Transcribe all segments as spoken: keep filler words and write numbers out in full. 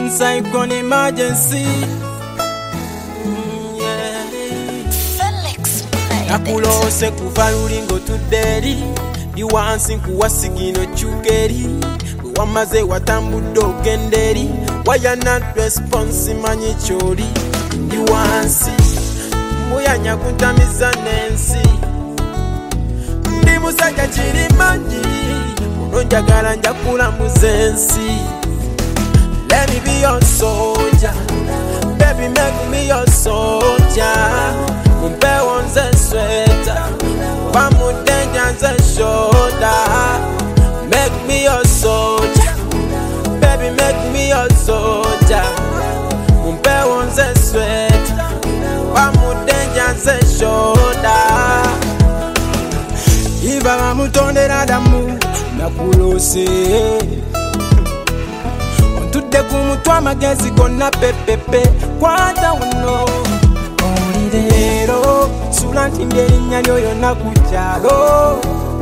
Cyclone emergency. Mm, yeah. Felix Nakulose kuva lulingo tuderi. Ndi wansi nkuwasigino chukeri. Wamaze watambudde ogenderi. Why you not response manyi chori. Ndi wansi muyanya kuntamiza nensi. Ndi musajja kirimanyi. Muno njagala njakulambuza ensi. Let me be your soldier, baby make me your soldier. Mumpe wonze sweater, pamudenja nze shoulder. Make me your soldier, baby make me your soldier. Mumpe wonze sweater, pamudenja nze shoulder. Iva bamutondera damu nakulose. Tudde ku mutwe amagezi gonna pepepe kwata uno oli leero sula ntinde erinnya lyo yonna ku kyalo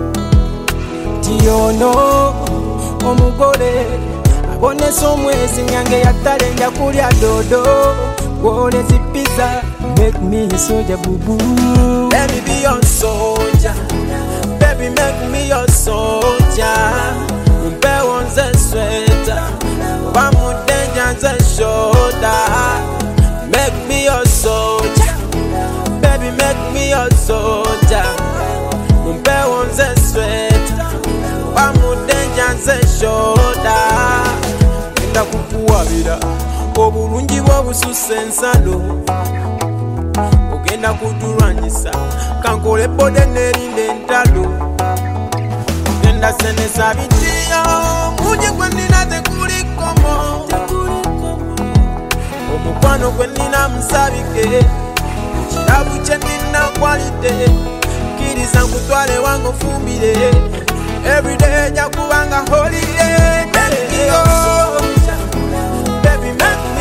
tiyono omugole abonesa omwezi nyange yattale nja kulya dodo gwolezi pizza make me a soldier bubu. Let me be your soldier, baby make me your soldier. Mumpe wonze sweater, pamudenja nze shoulder. Make me your soldier, baby make me your soldier. Mumpe wonze sweater, pamudenja nze shoulder. Nda kukuwabira obulungi bw'obususse ensalo. Ogenda kutulwanyisa kankole bode nerinde entalo. Genda senesa bitiyo muje gwe nina tekulikomo. Omukwano gwe nina musabike, kirabu kye nina kwalite. Kiriza nkutwale wange ofumbire, everyday nja kubanga holiday. Baby make me